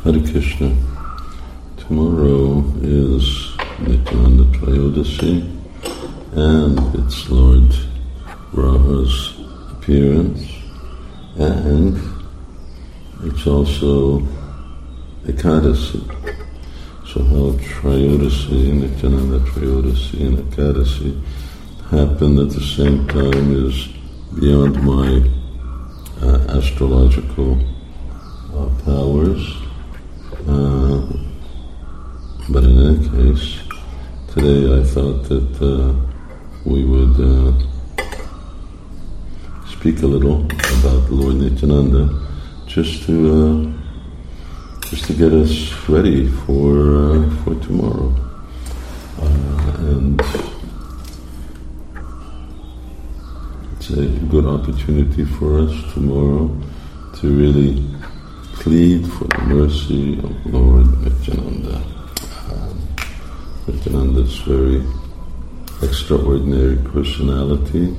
Hare Krishna. Tomorrow is Nityananda Trayodasi, and it's Lord Raha's appearance, and it's also Ekadasi. So how Trayodasi, Nityananda Trayodasi and Ekadasi happened at the same time is beyond my astrological powers. But in any case, today I thought that we would speak a little about Lord Nityananda, just to get us ready for tomorrow, and it's a good opportunity for us tomorrow to really plead for the mercy of Lord Nityananda. Nityananda's very extraordinary personality.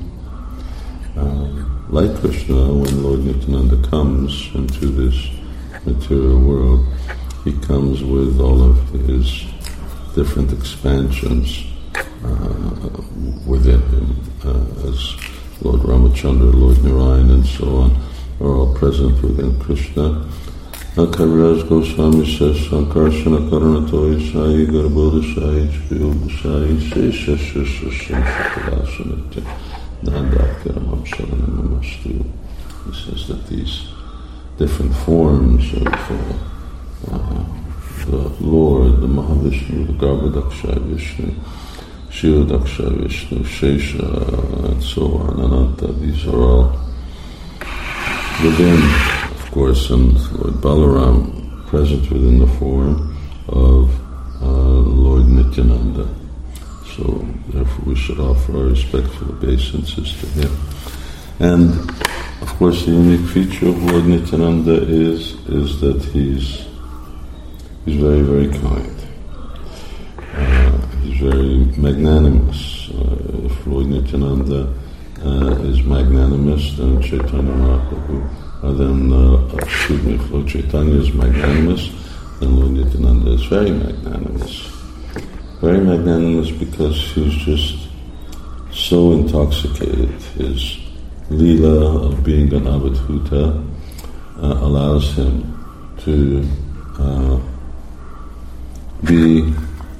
Like Krishna, when Lord Nityananda comes into this material world, he comes with all of his different expansions within him, as Lord Ramachandra, Lord Narayan, and so on, are all present within Krishna. Kaviraj Goswami says, Sankarsana Karanato Isai Garbodha Sai Chiyodha Sai Sesha Shishra Shakalasana Nandakaramam Saranam Namastu. He says that these different forms of the Lord, the Mahavishnu, the Garbhodaksha Vishnu, Shivodaksha Vishnu, Shesha, and so on, Ananta, these are all within, of course, and Lord Balaram present within the form of Lord Nityananda. So therefore we should offer our respectful obeisances to him. And of course the unique feature of Lord Nityananda is that he's very, very kind. He's very magnanimous. If Lord Nityananda is magnanimous, then Chaitanya Mahaprabhu, if Lord Chaitanya is magnanimous, then Lord Nityananda is very magnanimous. Very magnanimous because he's just so intoxicated. His Leela of being an Avadhuta allows him to be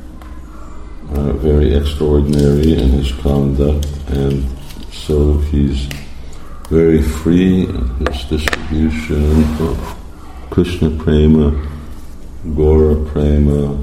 very extraordinary in his conduct, and so he's very free in his distribution of Krishna Prema, Gora Prema,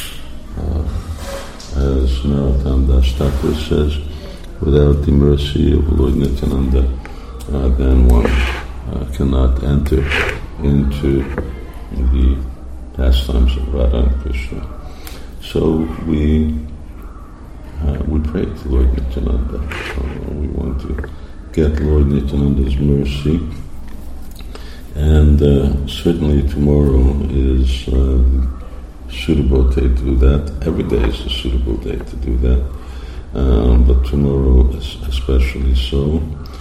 as Narottam Das Thakur says, without the mercy of Lord Nityananda, then one cannot enter into the pastimes of Radha and Krishna. So we pray to Lord Nityananda. We want to get Lord Nityananda's mercy, and certainly tomorrow is a suitable day to do that. Every day is a suitable day to do that, but tomorrow is especially so.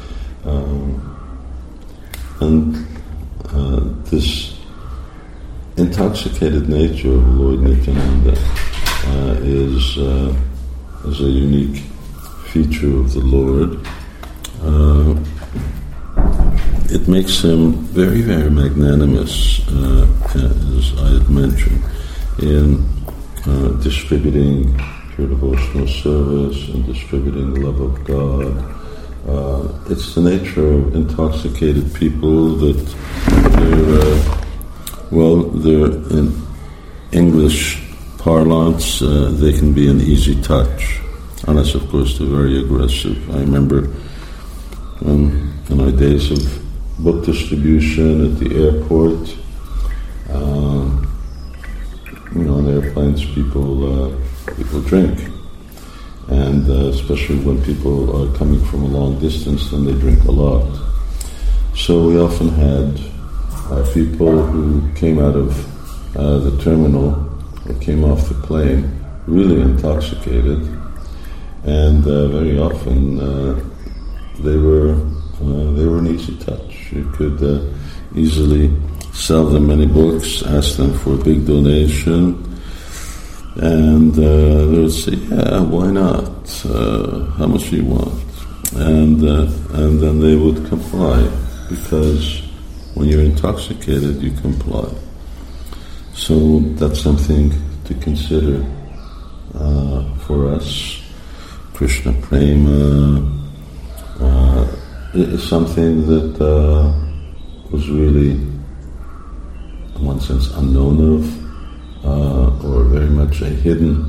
And this intoxicated nature of Lord Nityananda is a unique feature of the Lord. It makes him very, very magnanimous, as I had mentioned, in distributing pure devotional service and distributing the love of God. It's the nature of intoxicated people that they're in English parlance, they can be an easy touch, unless of course they're very aggressive. I remember in our days of book distribution at the airport, on airplanes people drink, and especially when people are coming from a long distance, then they drink a lot. So we often had people who came out of the terminal or came off the plane really intoxicated, and very often they were an easy touch. You could easily sell them many books, ask them for a big donation, and they would say, yeah, why not? How much do you want? And then they would comply, because when you're intoxicated, you comply. So that's something to consider for us. Krishna Prema is something that was really, in one sense, unknown of, or very much a hidden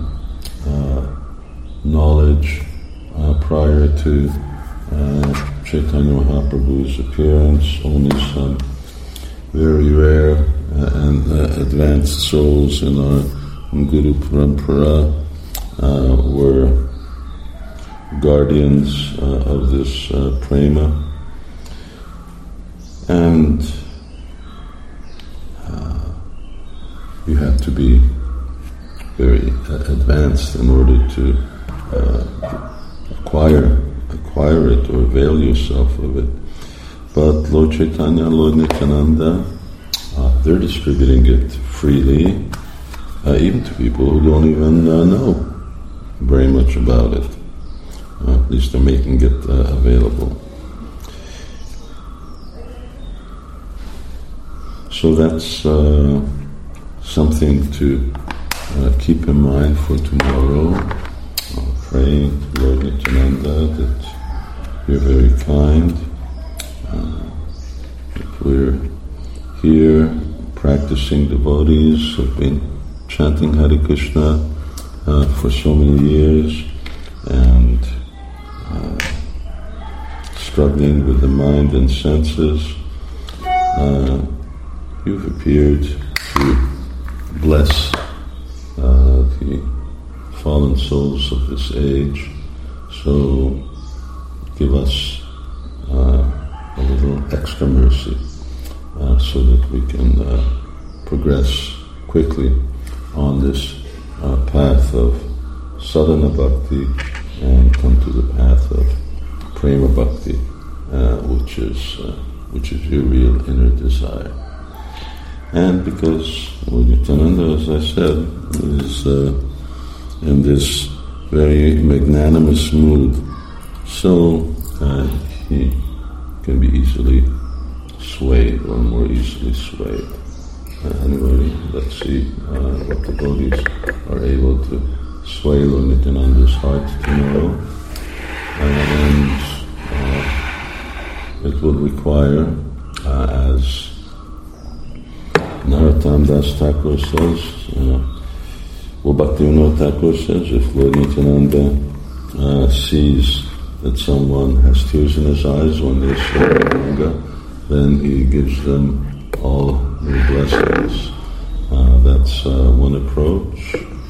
knowledge prior to Chaitanya Mahaprabhu's appearance. Only some very rare and advanced souls in our Guru Parampara were guardians of this prema, and you have to be very advanced in order to acquire it or avail yourself of it. But Lord Chaitanya and Lord Nityananda, they're distributing it freely, even to people who don't even know very much about it. At least they're making it available. So that's something to keep in mind for tomorrow. Praying to Lord Nityananda that you're very kind. We're here practicing devotees who've been chanting Hare Krishna for so many years and struggling with the mind and senses. You've appeared to bless the fallen souls of this age, so give us a little extra mercy so that we can progress quickly on this path of sadhana bhakti and come to the path of prema bhakti, which is your real inner desire. And because Lord Nityananda, as I said, is in this very magnanimous mood, so he can be easily swayed or more easily swayed. Anyway, let's see what devotees are able to sway Lord Nityananda's heart tomorrow. And it will require, as Narottam Das Thakur says, Bhaktivinoda Thakur says, if Lord Nityananda sees that someone has tears in his eyes when they say Ganga, then he gives them all the blessings. That's one approach.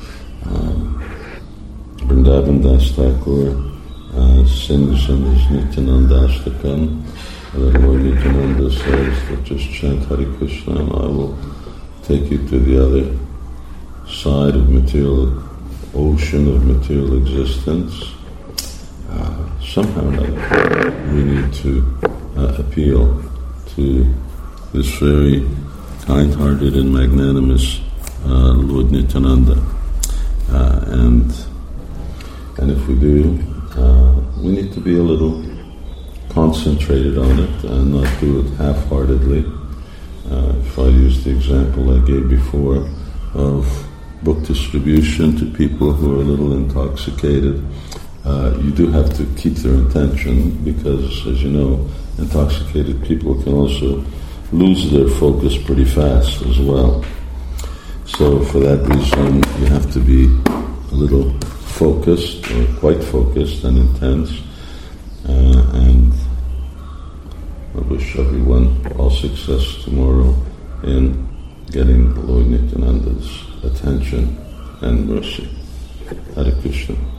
Vrindavan Das Thakur sings in his Nityanandashtakam that Lord Nityananda says that just chant Hare Krishna and I will take you to the other side of material, ocean of material existence. Somehow or another, we need to appeal to this very kind-hearted and magnanimous Lord Nityananda. And if we do, we need to be a little concentrated on it and not do it half-heartedly. If I use the example I gave before of book distribution to people who are a little intoxicated, you do have to keep their intention because, as you know, intoxicated people can also lose their focus pretty fast as well. So for that reason, you have to be a little focused, or quite focused and intense, and I wish everyone all success tomorrow in getting Lord Nityananda's attention and mercy. Hare Krishna.